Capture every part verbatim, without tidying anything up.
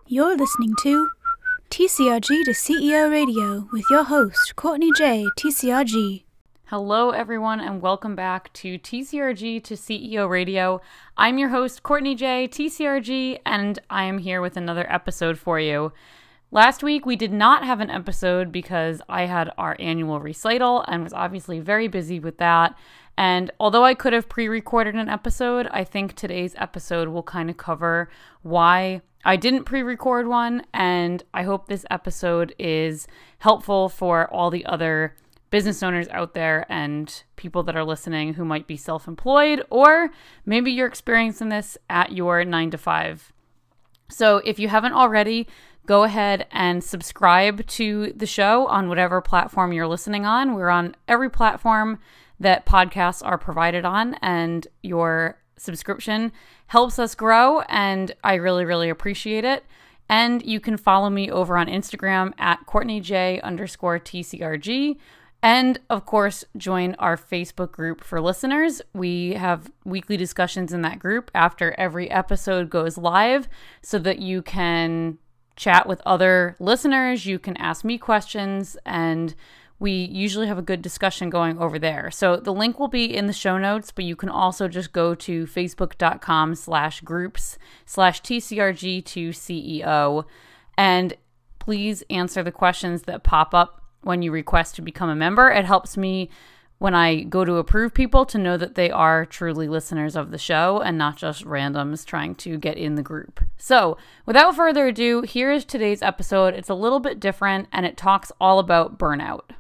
You're listening to T C R G to C E O Radio with your host, Courtney J, T C R G. Hello, everyone, and welcome back to T C R G to C E O Radio. I'm your host, Courtney J, T C R G, and I am here with another episode for you. Last week, we did not have an episode because I had our annual recital and was obviously very busy with that. And although I could have pre-recorded an episode, I think today's episode will kind of cover why I didn't pre-record one, and I hope this episode is helpful for all the other business owners out there and people that are listening who might be self-employed, or maybe you're experiencing this at your nine to five. So if you haven't already, go ahead and subscribe to the show on whatever platform you're listening on. We're on every platform that podcasts are provided on, and your subscription helps us grow, and I really, really appreciate it. And you can follow me over on Instagram at CourtneyJ underscore TCRG. And of course, join our Facebook group for listeners. We have weekly discussions in that group after every episode goes live so that you can chat with other listeners. You can ask me questions, and we usually have a good discussion going over there. So the link will be in the show notes, but you can also just go to facebook.com slash groups slash TCRG2CEO. And please answer the questions that pop up when you request to become a member. It helps me when I go to approve people to know that they are truly listeners of the show and not just randoms trying to get in the group. So without further ado, here is today's episode. It's a little bit different, and it talks all about burnout.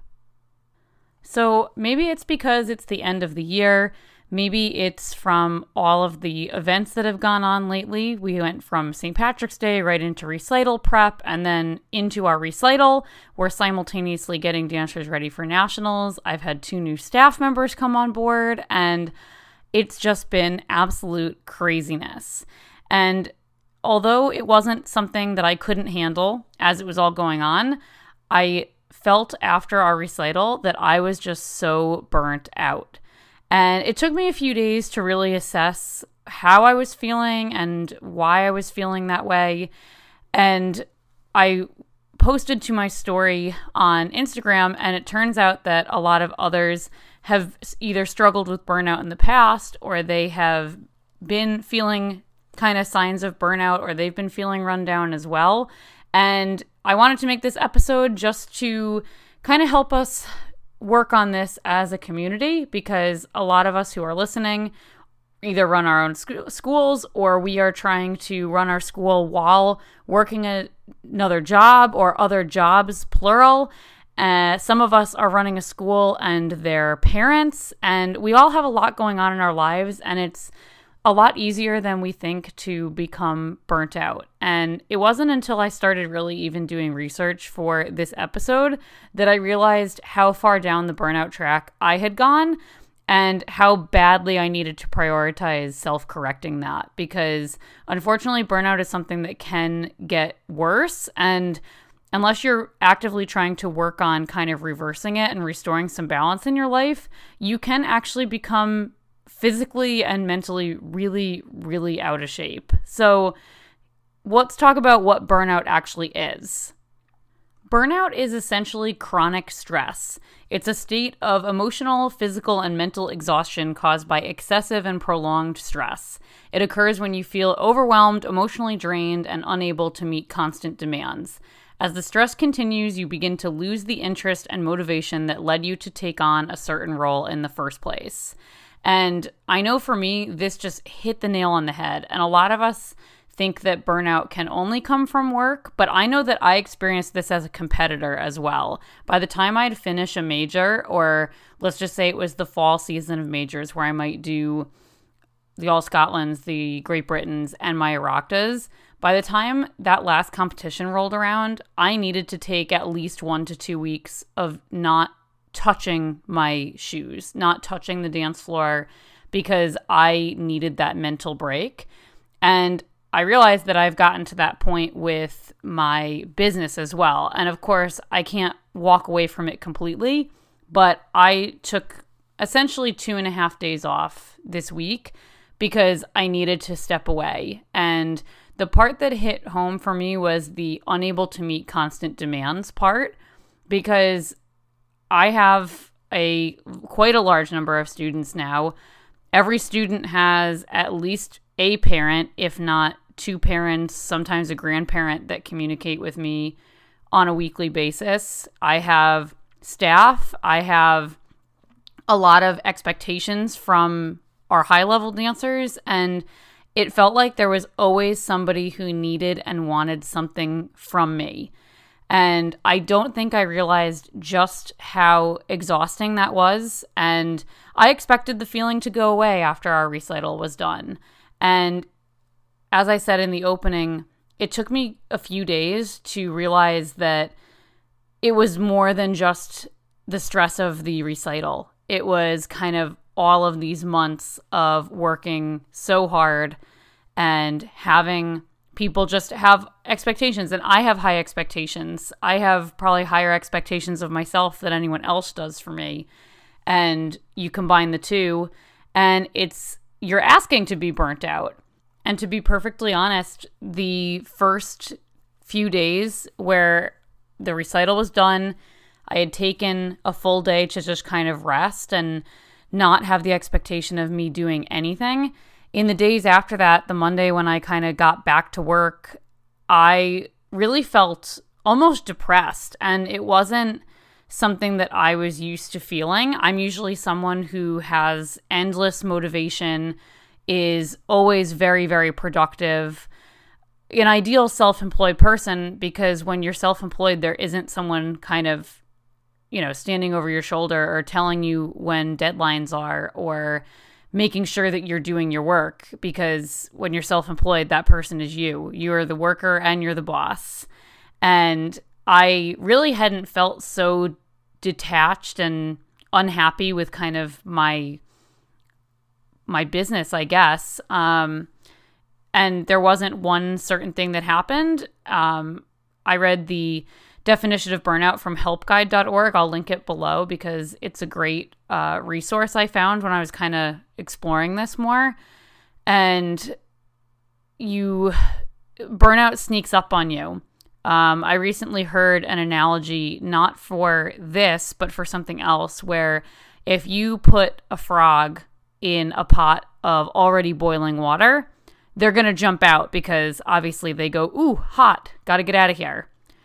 So maybe it's because it's the end of the year. Maybe it's from all of the events that have gone on lately. We went from Saint Patrick's Day right into recital prep, and then into our recital. We're simultaneously getting dancers ready for nationals. I've had two new staff members come on board, and it's just been absolute craziness. And although it wasn't something that I couldn't handle as it was all going on, I felt after our recital that I was just so burnt out. And it took me a few days to really assess how I was feeling and why I was feeling that way. And I posted to my story on Instagram, and it turns out that a lot of others have either struggled with burnout in the past, or they have been feeling kind of signs of burnout, or they've been feeling run down as well. And I wanted to make this episode just to kind of help us work on this as a community, because a lot of us who are listening either run our own sc- schools, or we are trying to run our school while working a, another job, or other jobs, plural. Uh, some of us are running a school and their parents, and we all have a lot going on in our lives, and it's a lot easier than we think to become burnt out. And it wasn't until I started really even doing research for this episode that I realized how far down the burnout track I had gone, and how badly I needed to prioritize self-correcting that. Because unfortunately, burnout is something that can get worse, and unless you're actively trying to work on kind of reversing it and restoring some balance in your life, you can actually become physically and mentally really, really out of shape. So let's talk about what burnout actually is. Burnout is essentially chronic stress. It's a state of emotional, physical, and mental exhaustion caused by excessive and prolonged stress. It occurs when you feel overwhelmed, emotionally drained, and unable to meet constant demands. As the stress continues, you begin to lose the interest and motivation that led you to take on a certain role in the first place. And I know for me, this just hit the nail on the head. And a lot of us think that burnout can only come from work, but I know that I experienced this as a competitor as well. By the time I'd finish a major, or let's just say it was the fall season of majors where I might do the All Scotlands, the Great Britons, and my Oireachtas, by the time that last competition rolled around, I needed to take at least one to two weeks of not touching my shoes, not touching the dance floor, because I needed that mental break. And I realized that I've gotten to that point with my business as well. And of course, I can't walk away from it completely, but I took essentially two and a half days off this week because I needed to step away. And the part that hit home for me was the unable to meet constant demands part, because I have a quite a large number of students now. Every student has at least a parent, if not two parents, sometimes a grandparent that communicate with me on a weekly basis. I have staff. I have a lot of expectations from our high-level dancers, and it felt like there was always somebody who needed and wanted something from me. And I don't think I realized just how exhausting that was. And I expected the feeling to go away after our recital was done. And as I said in the opening, it took me a few days to realize that it was more than just the stress of the recital. It was kind of all of these months of working so hard and having people just have expectations. And I have high expectations. I have probably higher expectations of myself than anyone else does for me. And you combine the two, and it's, you're asking to be burnt out. And to be perfectly honest, the first few days where the recital was done, I had taken a full day to just kind of rest and not have the expectation of me doing anything. In the days after that, the Monday when I kind of got back to work, I really felt almost depressed. And it wasn't something that I was used to feeling. I'm usually someone who has endless motivation, is always very, very productive, an ideal self-employed person, because when you're self-employed, there isn't someone kind of, you know, standing over your shoulder or telling you when deadlines are or making sure that you're doing your work, because when you're self-employed, that person is you. You're the worker and you're the boss. And I really hadn't felt so detached and unhappy with kind of my my business, I guess. Um, and there wasn't one certain thing that happened. Um, I read the definition of burnout from help guide dot org. I'll link it below because it's a great uh, resource I found when I was kind of exploring this more. And you, burnout sneaks up on you. Um, I recently heard an analogy, not for this, but for something else, where if you put a frog in a pot of already boiling water, they're going to jump out because obviously they go, ooh, hot, got to get out of here.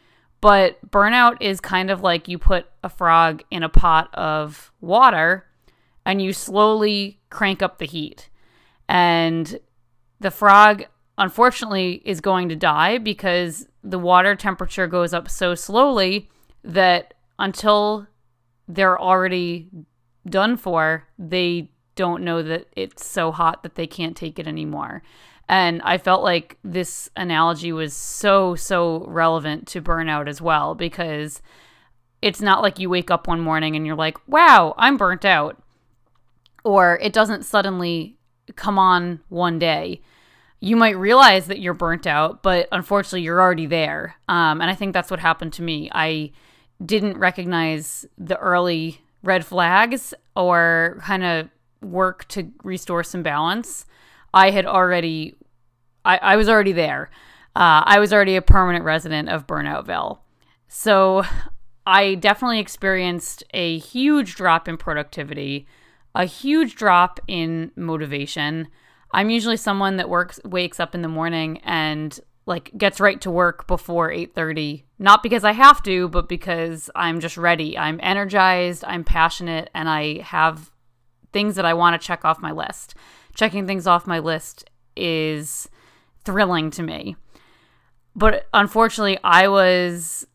But burnout is kind of like you put a frog in a pot of water and you slowly crank up the heat. And the frog, unfortunately, is going to die because the water temperature goes up so slowly that until they're already done for, they don't know that it's so hot that they can't take it anymore. And I felt like this analogy was so, so relevant to burnout as well, because it's not like you wake up one morning and you're like, wow, I'm burnt out. Or it doesn't suddenly come on one day. You might realize that you're burnt out, but unfortunately you're already there. Um, and I think that's what happened to me. I didn't recognize the early red flags or kind of work to restore some balance. I had already, I, I was already there. Uh, I was already a permanent resident of Burnoutville. So I definitely experienced a huge drop in productivity, a huge drop in motivation. I'm usually someone that works, wakes up in the morning and like gets right to work before eight thirty, not because I have to, but because I'm just ready. I'm energized, I'm passionate, and I have things that I want to check off my list. Checking things off my list is thrilling to me. But unfortunately, I was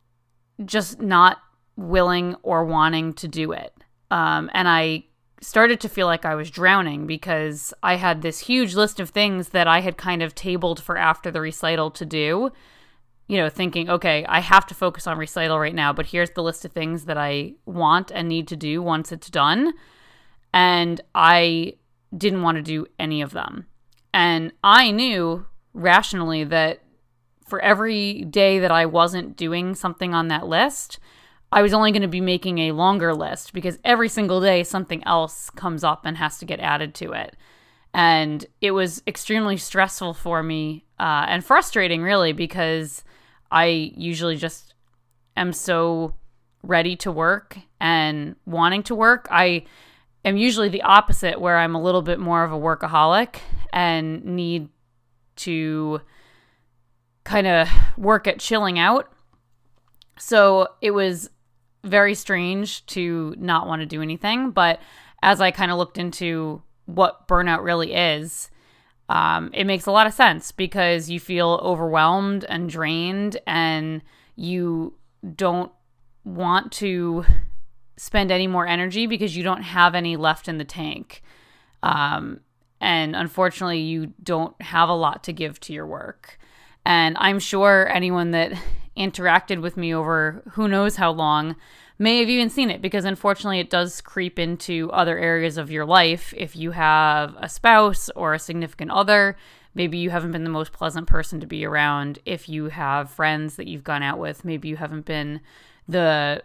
just not willing or wanting to do it. Um, and I started to feel like I was drowning because I had this huge list of things that I had kind of tabled for after the recital to do. You know, thinking, okay, I have to focus on recital right now, but here's the list of things that I want and need to do once it's done. And I didn't want to do any of them. And I knew rationally that for every day that I wasn't doing something on that list, I was only going to be making a longer list because every single day something else comes up and has to get added to it. And it was extremely stressful for me uh, and frustrating, really, because I usually just am so ready to work and wanting to work. I am usually the opposite, where I'm a little bit more of a workaholic and need to kind of work at chilling out. So it was very strange to not want to do anything. But as I kind of looked into what burnout really is, um, it makes a lot of sense, because you feel overwhelmed and drained, and you don't want to spend any more energy because you don't have any left in the tank. Um, and unfortunately, you don't have a lot to give to your work. And I'm sure anyone that interacted with me over who knows how long may have even seen it, because unfortunately it does creep into other areas of your life. If you have a spouse or a significant other, maybe you haven't been the most pleasant person to be around. If you have friends that you've gone out with, maybe you haven't been the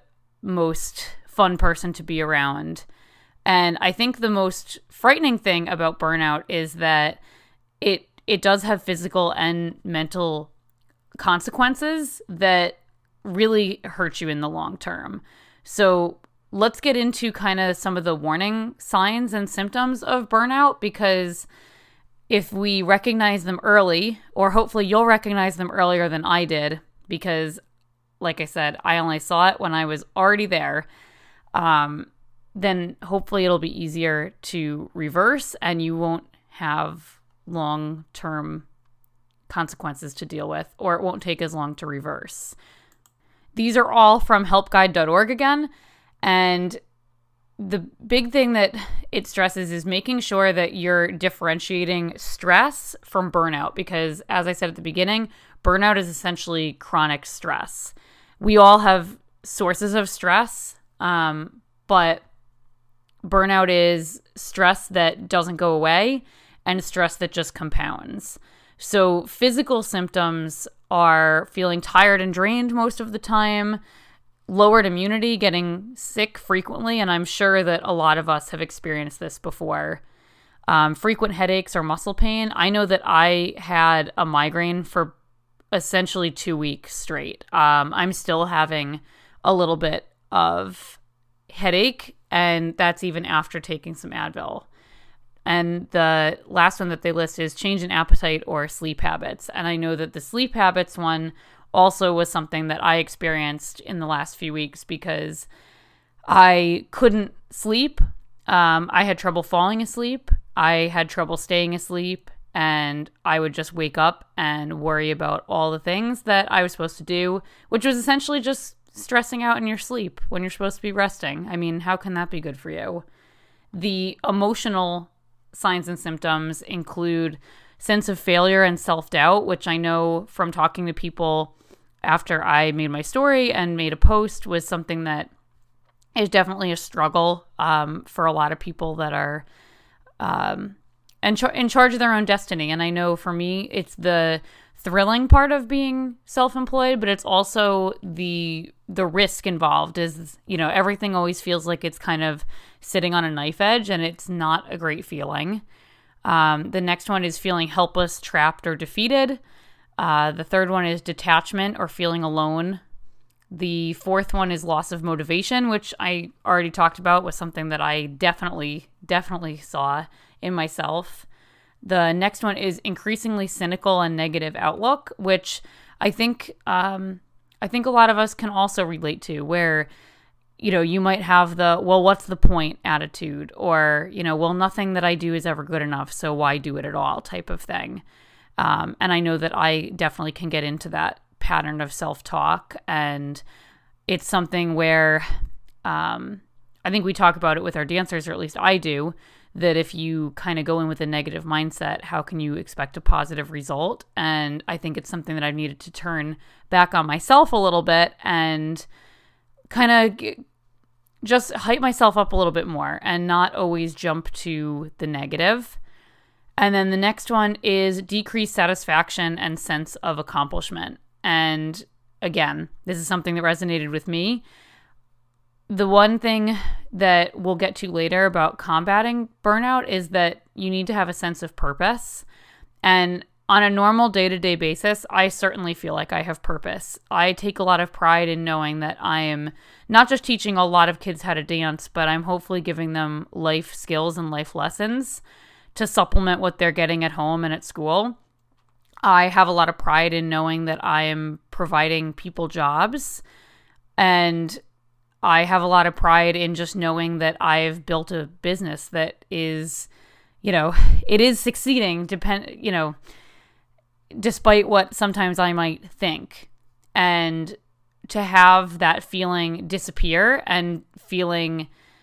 most fun person to be around. And I think the most frightening thing about burnout is that it it does have physical and mental consequences that really hurt you in the long term. So let's get into kind of some of the warning signs and symptoms of burnout, because if we recognize them early, or hopefully you'll recognize them earlier than I did, because like I said, I only saw it when I was already there, um, then hopefully it'll be easier to reverse and you won't have long-term consequences to deal with, or it won't take as long to reverse. These are all from help guide dot org again, and the big thing that it stresses is making sure that you're differentiating stress from burnout, because as I said at the beginning, burnout is essentially chronic stress. We all have sources of stress, um, but burnout is stress that doesn't go away and stress that just compounds. So physical symptoms are feeling tired and drained most of the time, lowered immunity, getting sick frequently, and I'm sure that a lot of us have experienced this before. Um, frequent headaches or muscle pain. I know that I had a migraine for essentially two weeks straight. Um, I'm still having a little bit of headache, and that's even after taking some Advil. And the last one that they list is change in appetite or sleep habits. And I know that the sleep habits one also was something that I experienced in the last few weeks, because I couldn't sleep. Um, I had trouble falling asleep. I had trouble staying asleep. And I would just wake up and worry about all the things that I was supposed to do, which was essentially just stressing out in your sleep when you're supposed to be resting. I mean, how can that be good for you? The emotional signs and symptoms include sense of failure and self-doubt, which I know from talking to people after I made my story and made a post was something that is definitely a struggle um, for a lot of people that are um, in, char- in charge of their own destiny. And I know for me, it's the thrilling part of being self-employed, but it's also the the risk involved is, you know, everything always feels like it's kind of sitting on a knife edge, and it's not a great feeling. Um, the next one is feeling helpless, trapped, or defeated. Uh, the third one is detachment or feeling alone. The fourth one is loss of motivation, which I already talked about, was something that I definitely, definitely saw in myself. The next one is increasingly cynical and negative outlook, which I think um, I think a lot of us can also relate to, where, you know, you might have the, well, what's the point attitude, or, you know, well, nothing that I do is ever good enough, so why do it at all type of thing. Um, and I know that I definitely can get into that pattern of self-talk, and it's something where um, I think we talk about it with our dancers, or at least I do, that if you kind of go in with a negative mindset, how can you expect a positive result? And I think it's something that I've needed to turn back on myself a little bit and kind of g- just hype myself up a little bit more and not always jump to the negative. And then the next one is decreased satisfaction and sense of accomplishment. And again, this is something that resonated with me. The one thing that we'll get to later about combating burnout is that you need to have a sense of purpose. And on a normal day-to-day basis, I certainly feel like I have purpose. I take a lot of pride in knowing that I am not just teaching a lot of kids how to dance, but I'm hopefully giving them life skills and life lessons to supplement what they're getting at home and at school. I have a lot of pride in knowing that I am providing people jobs, and I have a lot of pride in just knowing that I've built a business that is, you know, it is succeeding, depend, you know, despite what sometimes I might think. And to have that feeling disappear and feeling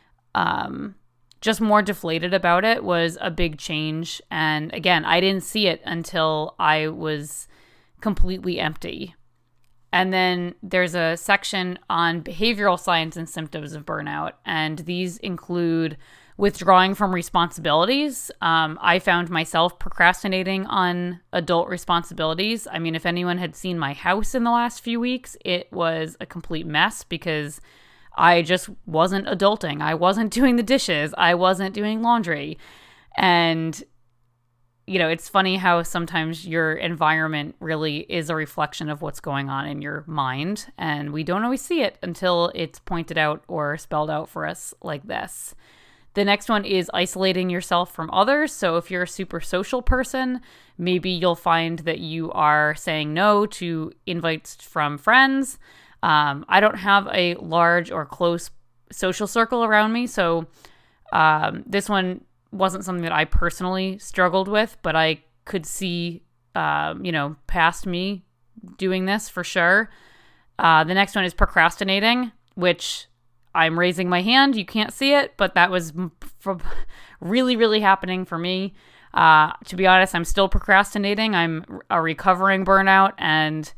um, just more deflated about it was a big change. And again, I didn't see it until I was completely empty. And then there's a section on behavioral science and symptoms of burnout. And these include withdrawing from responsibilities. Um, I found myself procrastinating on adult responsibilities. I mean, if anyone had seen my house in the last few weeks, it was a complete mess because I just wasn't adulting. I wasn't doing the dishes. I wasn't doing laundry. And, you know, it's funny how sometimes your environment really is a reflection of what's going on in your mind. And we don't always see it until it's pointed out or spelled out for us like this. The next one is isolating yourself from others. So if you're a super social person, maybe you'll find that you are saying no to invites from friends. Um, I don't have a large or close social circle around me. So um, this one wasn't something that I personally struggled with, but I could see, um, you know, past me doing this for sure. Uh, the next one is procrastinating, which I'm raising my hand. You can't see it, but that was f- really, really happening for me. Uh, to be honest, I'm still procrastinating. I'm a recovering burnout, and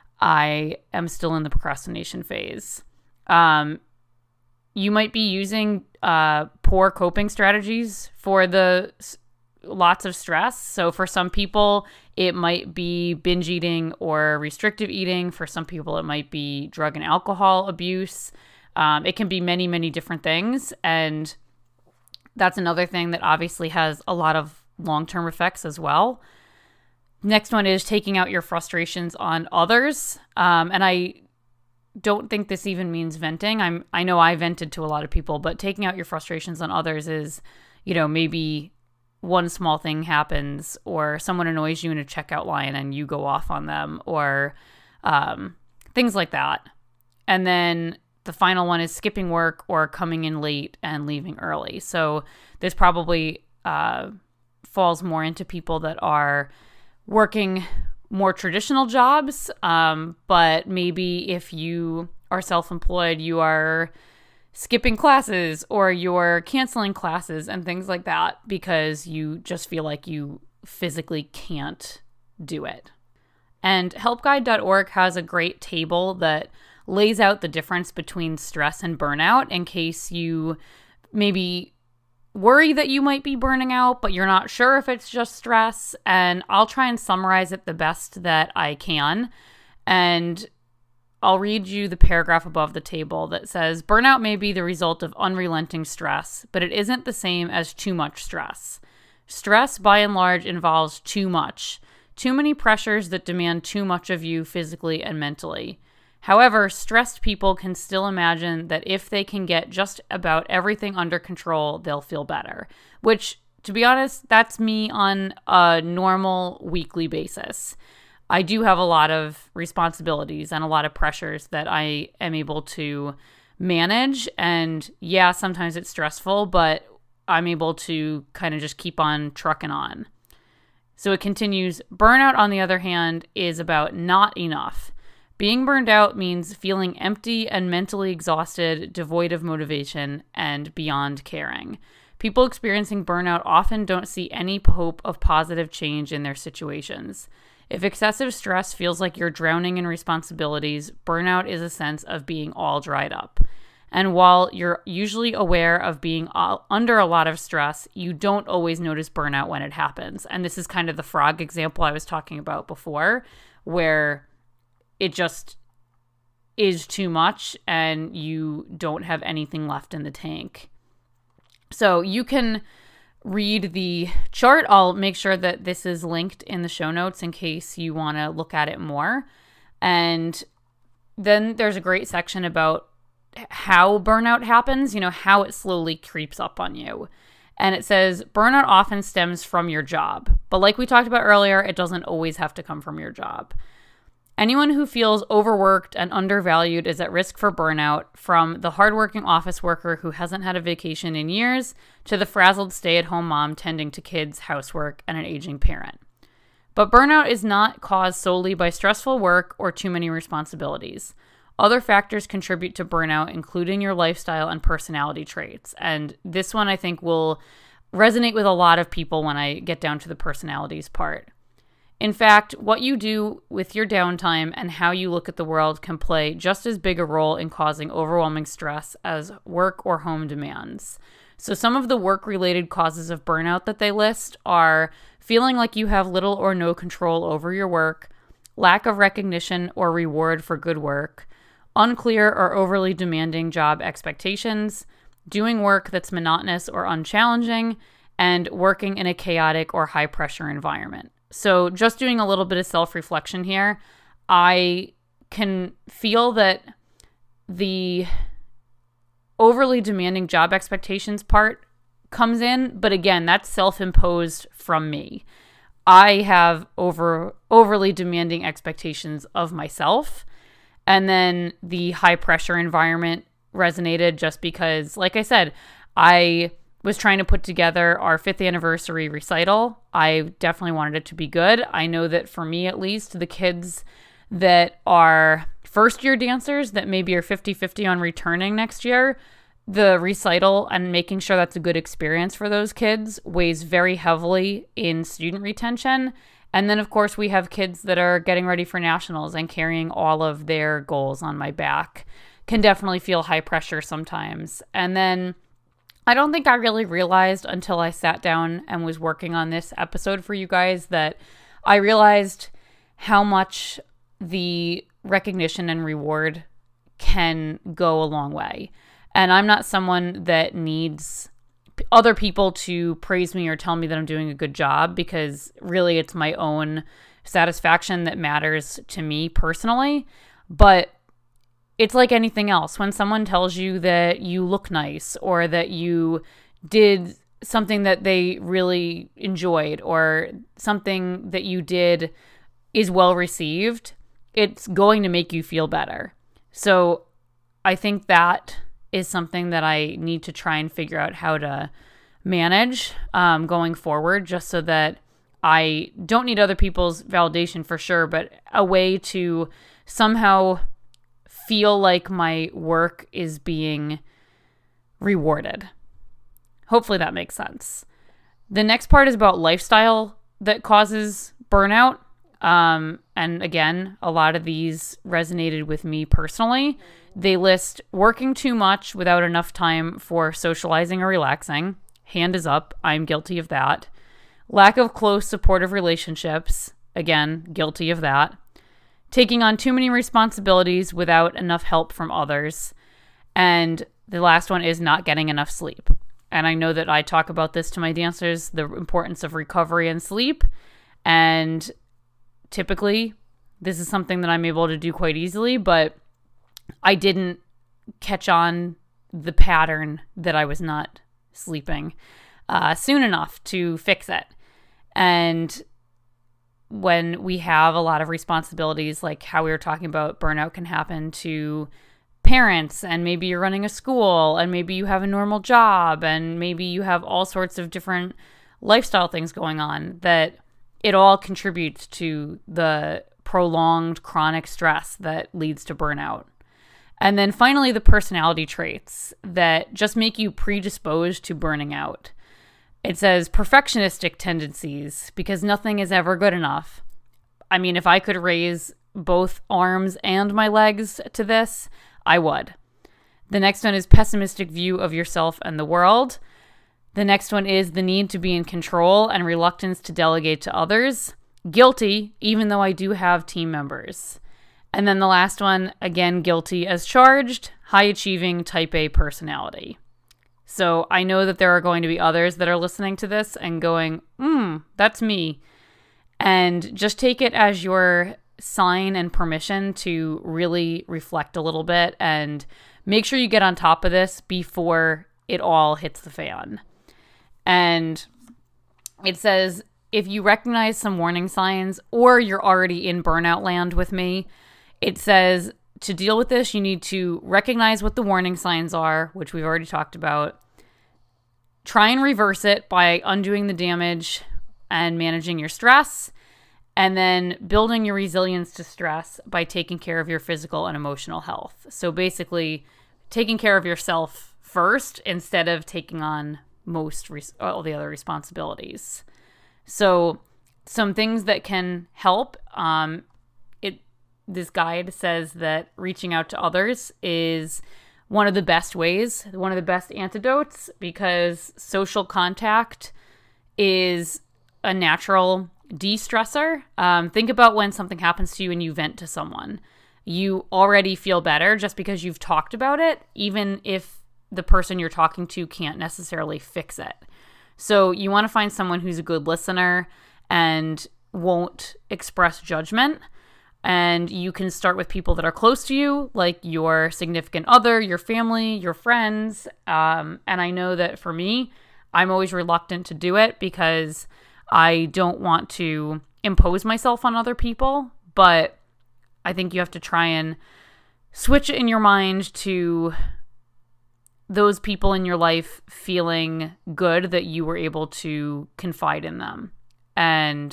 I am still in the procrastination phase. Um, you might be using uh, poor coping strategies for the s- lots of stress. So for some people, it might be binge eating or restrictive eating. For some people, it might be drug and alcohol abuse. Um, it can be many, many different things. And that's another thing that obviously has a lot of long-term effects as well. Next one is taking out your frustrations on others. Um, and I don't think this even means venting. I'm, I know I vented to a lot of people, but taking out your frustrations on others is, you know, maybe one small thing happens or someone annoys you in a checkout line and you go off on them, or um, things like that. And then the final one is skipping work or coming in late and leaving early. So this probably uh, falls more into people that are working more traditional jobs. Um, but maybe if you are self-employed, you are skipping classes or you're canceling classes and things like that because you just feel like you physically can't do it. And help guide dot org has a great table that lays out the difference between stress and burnout in case you maybe worry that you might be burning out, but you're not sure if it's just stress. And I'll try and summarize it the best that I can. And I'll read you the paragraph above the table that says, burnout may be the result of unrelenting stress, but it isn't the same as too much stress. Stress, by and large, involves too much. Too many pressures that demand too much of you physically and mentally. However, stressed people can still imagine that if they can get just about everything under control, they'll feel better. Which, to be honest, that's me on a normal weekly basis. I do have a lot of responsibilities and a lot of pressures that I am able to manage. And yeah, sometimes it's stressful, but I'm able to kind of just keep on trucking on. So it continues, burnout, on the other hand, is about not enough. Being burned out means feeling empty and mentally exhausted, devoid of motivation, and beyond caring. People experiencing burnout often don't see any hope of positive change in their situations. If excessive stress feels like you're drowning in responsibilities, burnout is a sense of being all dried up. And while you're usually aware of being all, under a lot of stress, you don't always notice burnout when it happens. And this is kind of the frog example I was talking about before, where it just is too much and you don't have anything left in the tank. So you can read the chart. I'll make sure that this is linked in the show notes in case you want to look at it more. And then there's a great section about how burnout happens, you know, how it slowly creeps up on you. And it says, burnout often stems from your job. But like we talked about earlier, it doesn't always have to come from your job. Anyone who feels overworked and undervalued is at risk for burnout, from the hardworking office worker who hasn't had a vacation in years to the frazzled stay-at-home mom tending to kids, housework, and an aging parent. But burnout is not caused solely by stressful work or too many responsibilities. Other factors contribute to burnout, including your lifestyle and personality traits. And this one I think will resonate with a lot of people when I get down to the personalities part. In fact, what you do with your downtime and how you look at the world can play just as big a role in causing overwhelming stress as work or home demands. So some of the work-related causes of burnout that they list are feeling like you have little or no control over your work, lack of recognition or reward for good work, unclear or overly demanding job expectations, doing work that's monotonous or unchallenging, and working in a chaotic or high-pressure environment. So just doing a little bit of self-reflection here, I can feel that the overly demanding job expectations part comes in, but again, that's self-imposed from me. I have over overly demanding expectations of myself, and then the high-pressure environment resonated just because, like I said, I was trying to put together our fifth anniversary recital. I definitely wanted it to be good. I know that for me, at least, the kids that are first-year dancers that maybe are fifty-fifty on returning next year, the recital and making sure that's a good experience for those kids weighs very heavily in student retention. And then, of course, we have kids that are getting ready for nationals, and carrying all of their goals on my back can definitely feel high pressure sometimes. And then I don't think I really realized until I sat down and was working on this episode for you guys that I realized how much the recognition and reward can go a long way. And I'm not someone that needs other people to praise me or tell me that I'm doing a good job, because really it's my own satisfaction that matters to me personally. But it's like anything else. When someone tells you that you look nice, or that you did something that they really enjoyed, or something that you did is well received, it's going to make you feel better. So I think that is something that I need to try and figure out how to manage um, going forward, just so that I don't need other people's validation for sure, but a way to somehow feel like my work is being rewarded. Hopefully that makes sense. The next part is about lifestyle that causes burnout. Um, and again, a lot of these resonated with me personally. They list working too much without enough time for socializing or relaxing. Hand is up. I'm guilty of that. Lack of close, supportive relationships. Again, guilty of that. Taking on too many responsibilities without enough help from others. And the last one is not getting enough sleep. And I know that I talk about this to my dancers, the importance of recovery and sleep. And typically, this is something that I'm able to do quite easily, but I didn't catch on the pattern that I was not sleeping uh, soon enough to fix it. And when we have a lot of responsibilities, like how we were talking about, burnout can happen to parents, and maybe you're running a school, and maybe you have a normal job, and maybe you have all sorts of different lifestyle things going on, that it all contributes to the prolonged chronic stress that leads to burnout. And then finally, the personality traits that just make you predisposed to burning out. It says perfectionistic tendencies, because nothing is ever good enough. I mean, if I could raise both arms and my legs to this, I would. The next one is pessimistic view of yourself and the world. The next one is the need to be in control and reluctance to delegate to others. Guilty, even though I do have team members. And then the last one, again, guilty as charged, high-achieving type A personality. So I know that there are going to be others that are listening to this and going, hmm, that's me. And just take it as your sign and permission to really reflect a little bit and make sure you get on top of this before it all hits the fan. And it says, if you recognize some warning signs or you're already in burnout land with me, it says to deal with this, you need to recognize what the warning signs are, which we've already talked about. Try and reverse it by undoing the damage and managing your stress, and then building your resilience to stress by taking care of your physical and emotional health. So basically, taking care of yourself first instead of taking on most res- all the other responsibilities. So some things that can help, um, it this guide says that reaching out to others is one of the best ways, one of the best antidotes, because social contact is a natural de-stressor. Um, think about when something happens to you and you vent to someone. You already feel better just because you've talked about it, even if the person you're talking to can't necessarily fix it. So you want to find someone who's a good listener and won't express judgment. And you can start with people that are close to you, like your significant other, your family, your friends. Um, and I know that for me, I'm always reluctant to do it because I don't want to impose myself on other people. But I think you have to try and switch it in your mind to those people in your life feeling good that you were able to confide in them. And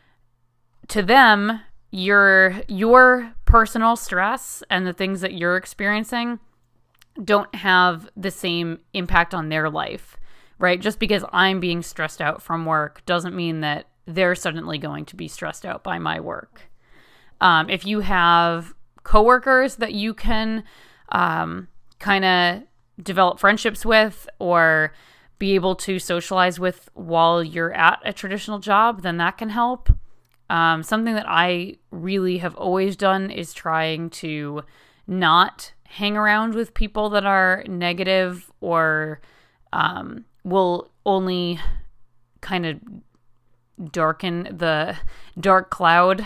to them, your your personal stress and the things that you're experiencing don't have the same impact on their life, right? Just because I'm being stressed out from work doesn't mean that they're suddenly going to be stressed out by my work. Um, if you have coworkers that you can um, kind of develop friendships with or be able to socialize with while you're at a traditional job, then that can help. Um, something that I really have always done is trying to not hang around with people that are negative or um, will only kind of darken the dark cloud.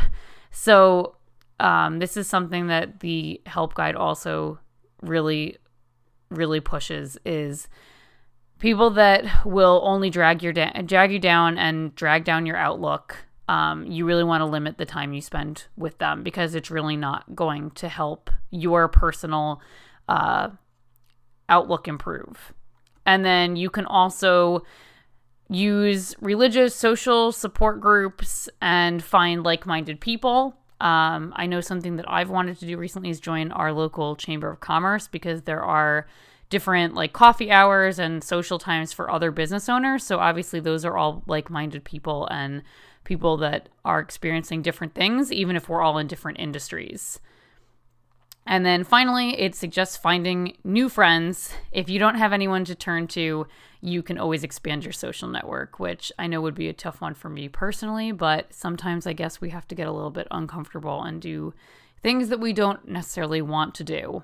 So um, this is something that the help guide also really really pushes, is people that will only drag your da- drag you down and drag down your outlook. Um, you really want to limit the time you spend with them because it's really not going to help your personal uh, outlook improve. And then you can also use religious, social support groups and find like-minded people. Um, I know something that I've wanted to do recently is join our local Chamber of Commerce because there are different like coffee hours and social times for other business owners. So obviously those are all like-minded people and people that are experiencing different things, even if we're all in different industries. And then finally, it suggests finding new friends. If you don't have anyone to turn to, you can always expand your social network, which I know would be a tough one for me personally, but sometimes I guess we have to get a little bit uncomfortable and do things that we don't necessarily want to do.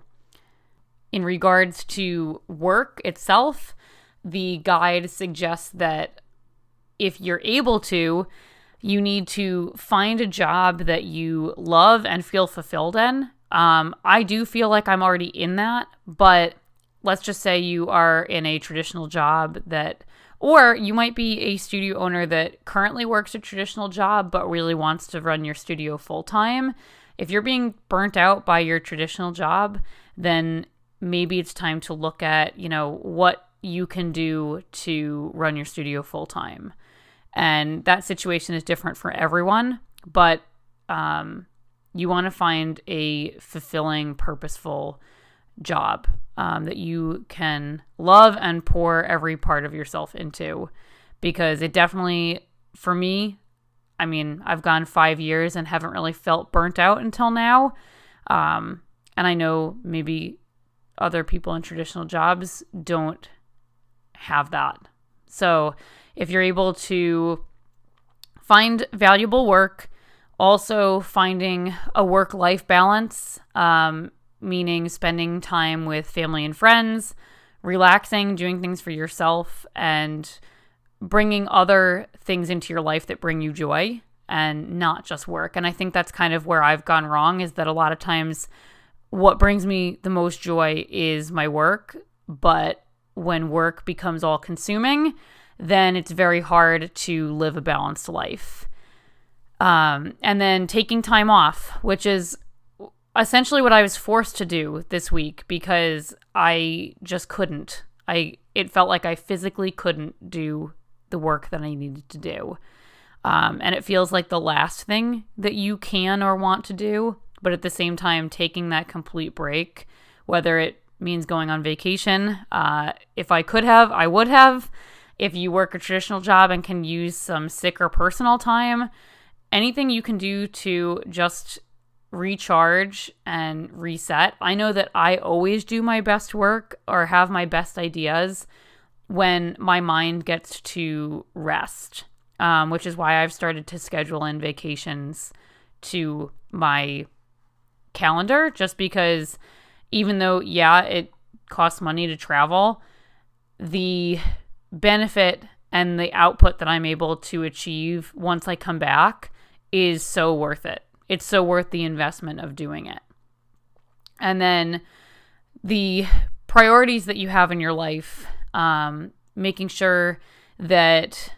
In regards to work itself, the guide suggests that if you're able to, you need to find a job that you love and feel fulfilled in. Um, I do feel like I'm already in that, but let's just say you are in a traditional job that, or you might be a studio owner that currently works a traditional job, but really wants to run your studio full time. If you're being burnt out by your traditional job, then maybe it's time to look at, you know, what you can do to run your studio full time. And that situation is different for everyone, but, um, you want to find a fulfilling, purposeful job um, that you can love and pour every part of yourself into, because it definitely, for me, I mean, I've gone five years and haven't really felt burnt out until now. Um, and I know maybe other people in traditional jobs don't have that. So if you're able to find valuable work, also finding a work-life balance, um, meaning spending time with family and friends, relaxing, doing things for yourself, and bringing other things into your life that bring you joy and not just work. And I think that's kind of where I've gone wrong, is that a lot of times what brings me the most joy is my work. But when work becomes all consuming, then it's very hard to live a balanced life. Um, and then taking time off, which is essentially what I was forced to do this week because I just couldn't. I it felt like I physically couldn't do the work that I needed to do. Um, and it feels like the last thing that you can or want to do, but at the same time, taking that complete break, whether it means going on vacation. Uh, if I could have, I would have. If you work a traditional job and can use some sick or personal time, anything you can do to just recharge and reset. I know that I always do my best work or have my best ideas when my mind gets to rest, um, which is why I've started to schedule in vacations to my calendar, just because even though, yeah, it costs money to travel, the benefit and the output that I'm able to achieve once I come back is so worth it. It's so worth the investment of doing it. And then the priorities that you have in your life, um, making sure that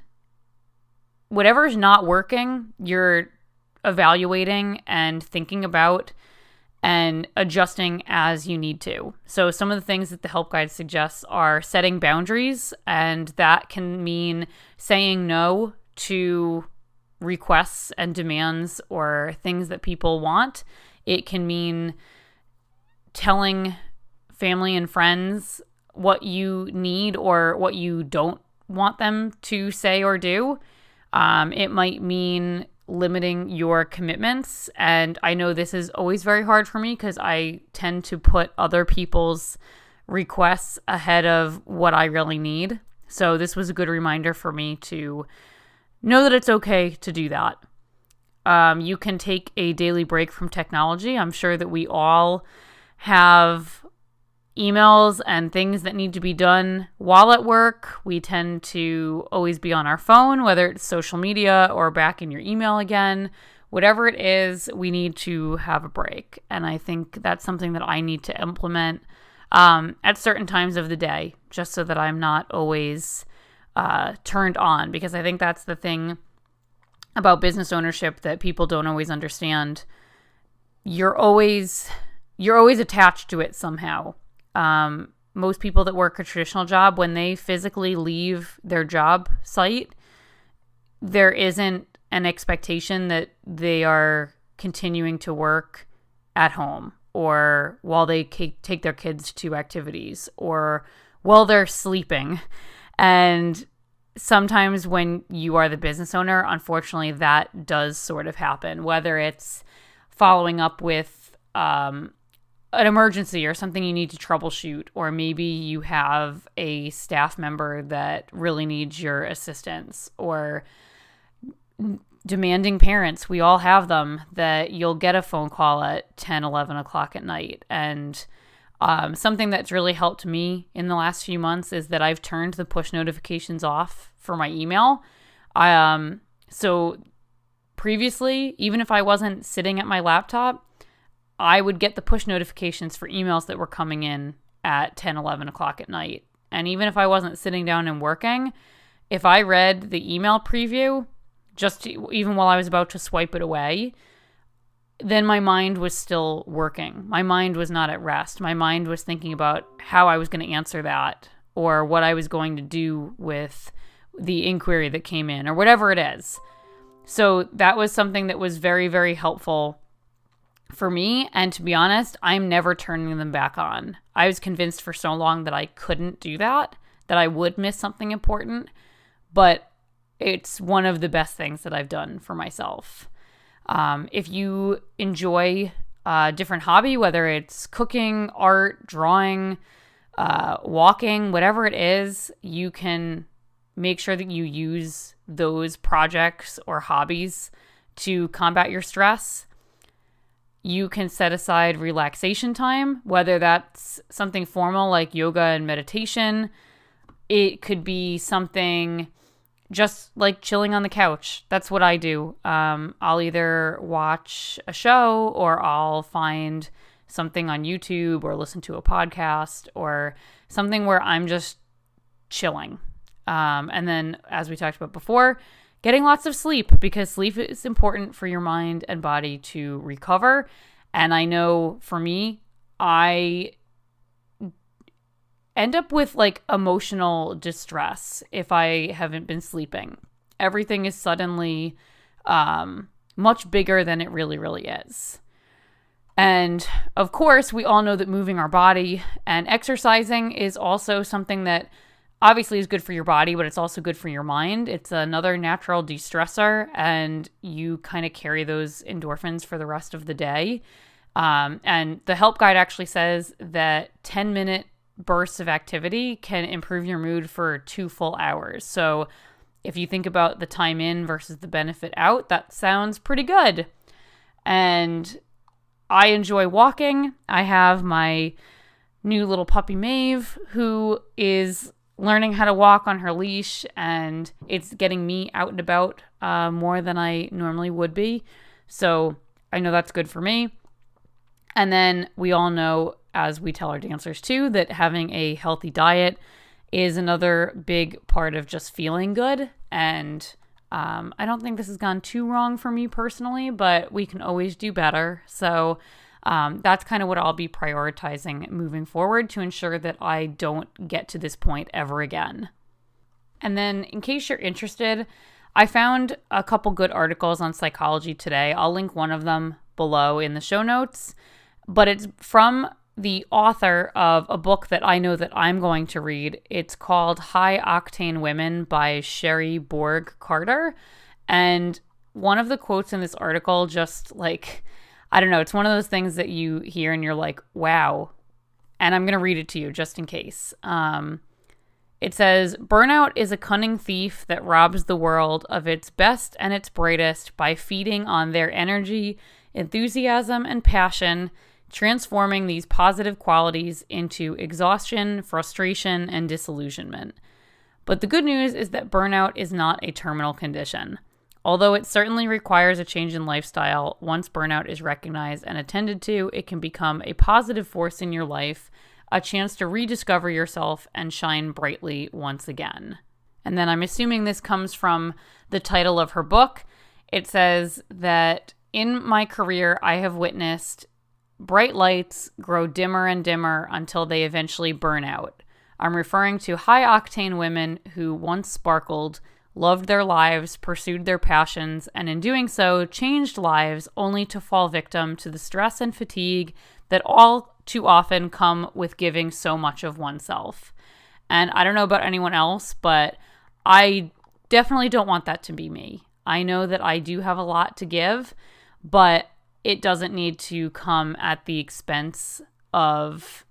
whatever is not working, you're evaluating and thinking about and adjusting as you need to. So some of the things that the help guide suggests are setting boundaries, and that can mean saying no to requests and demands or things that people want. It can mean telling family and friends what you need or what you don't want them to say or do. Um, it might mean limiting your commitments. And I know this is always very hard for me because I tend to put other people's requests ahead of what I really need. So this was a good reminder for me to know that it's okay to do that. Um, you can take a daily break from technology. I'm sure that we all have emails and things that need to be done while at work. We tend to always be on our phone, whether it's social media or back in your email again. Whatever it is, we need to have a break. And I think that's something that I need to implement um, at certain times of the day, just so that I'm not always uh, turned on. Because I think that's the thing about business ownership that people don't always understand. You're always you're always attached to it somehow. Um, most people that work a traditional job, when they physically leave their job site, there isn't an expectation that they are continuing to work at home or while they k- take their kids to activities or while they're sleeping. And sometimes when you are the business owner, unfortunately, that does sort of happen, whether it's following up with um, an emergency or something you need to troubleshoot, or maybe you have a staff member that really needs your assistance, or demanding parents. We all have them, that you'll get a phone call at ten, eleven o'clock at night. And um, something that's really helped me in the last few months is that I've turned the push notifications off for my email. I, um, so previously, even if I wasn't sitting at my laptop, I would get the push notifications for emails that were coming in at ten, eleven o'clock at night. And even if I wasn't sitting down and working, if I read the email preview, just to, even while I was about to swipe it away, then my mind was still working. My mind was not at rest. My mind was thinking about how I was going to answer that, or what I was going to do with the inquiry that came in, or whatever it is. So that was something that was very, very helpful for me. And to be honest, I'm never turning them back on. I was convinced for so long that I couldn't do that, that I would miss something important, but it's one of the best things that I've done for myself. Um, if you enjoy a different hobby, whether it's cooking, art, drawing, uh, walking, whatever it is, you can make sure that you use those projects or hobbies to combat your stress. You can set aside relaxation time, whether that's something formal like yoga and meditation. It could be something just like chilling on the couch. That's what I do. Um, I'll either watch a show or I'll find something on YouTube or listen to a podcast or something where I'm just chilling. Um, and then, as we talked about before, getting lots of sleep, because sleep is important for your mind and body to recover. And I know for me, I end up with like emotional distress if I haven't been sleeping. Everything is suddenly um, much bigger than it really, really is. And of course, we all know that moving our body and exercising is also something that obviously is good for your body, but it's also good for your mind. It's another natural de-stressor, and you kind of carry those endorphins for the rest of the day. Um, and the Help Guide actually says that ten minute bursts of activity can improve your mood for two full hours. So if you think about the time in versus the benefit out, that sounds pretty good. And I enjoy walking. I have my new little puppy Maeve, who is learning how to walk on her leash, and it's getting me out and about uh, more than I normally would be. So I know that's good for me. And then we all know, as we tell our dancers too, that having a healthy diet is another big part of just feeling good. And um, I don't think this has gone too wrong for me personally, but we can always do better. So um, that's kind of what I'll be prioritizing moving forward to ensure that I don't get to this point ever again. And then, in case you're interested, I found a couple good articles on Psychology Today. I'll link one of them below in the show notes, but it's from the author of a book that I know that I'm going to read. It's called High Octane Women by Sherry Borg Carter. And one of the quotes in this article just like, I don't know, it's one of those things that you hear and you're like, wow. And I'm going to read it to you just in case. Um, it says, burnout is a cunning thief that robs the world of its best and its brightest by feeding on their energy, enthusiasm, and passion, transforming these positive qualities into exhaustion, frustration, and disillusionment. But the good news is that burnout is not a terminal condition. Although it certainly requires a change in lifestyle, once burnout is recognized and attended to, it can become a positive force in your life, a chance to rediscover yourself and shine brightly once again. And then I'm assuming this comes from the title of her book. It says that in my career, I have witnessed bright lights grow dimmer and dimmer until they eventually burn out. I'm referring to high-octane women who once sparkled, loved their lives, pursued their passions, and in doing so, changed lives only to fall victim to the stress and fatigue that all too often come with giving so much of oneself. And I don't know about anyone else, but I definitely don't want that to be me. I know that I do have a lot to give, but it doesn't need to come at the expense of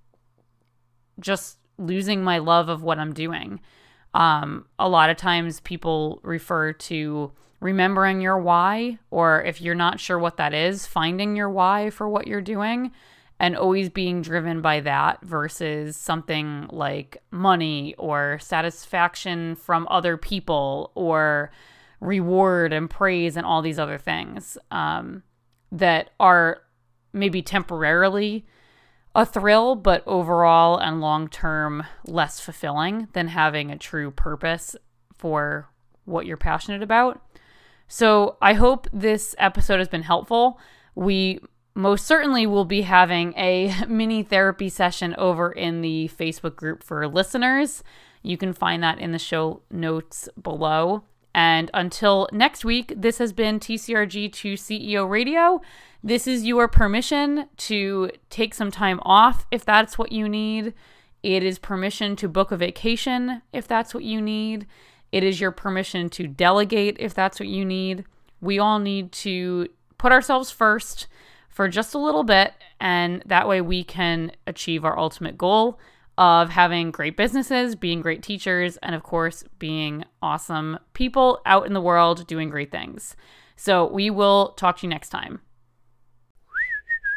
just losing my love of what I'm doing. Um, a lot of times people refer to remembering your why, or if you're not sure what that is, finding your why for what you're doing and always being driven by that versus something like money or satisfaction from other people or reward and praise and all these other things. Um, that are maybe temporarily a thrill, but overall and long-term less fulfilling than having a true purpose for what you're passionate about. So I hope this episode has been helpful. We most certainly will be having a mini therapy session over in the Facebook group for listeners. You can find that in the show notes below. And until next week, this has been T C R G to C E O Radio. This is your permission to take some time off if that's what you need. It is permission to book a vacation if that's what you need. It is your permission to delegate if that's what you need. We all need to put ourselves first for just a little bit, and that way we can achieve our ultimate goal of having great businesses, being great teachers, and of course, being awesome people out in the world doing great things. So we will talk to you next time.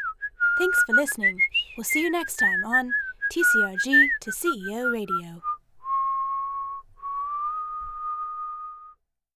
Thanks for listening. We'll see you next time on T C R G to C E O Radio.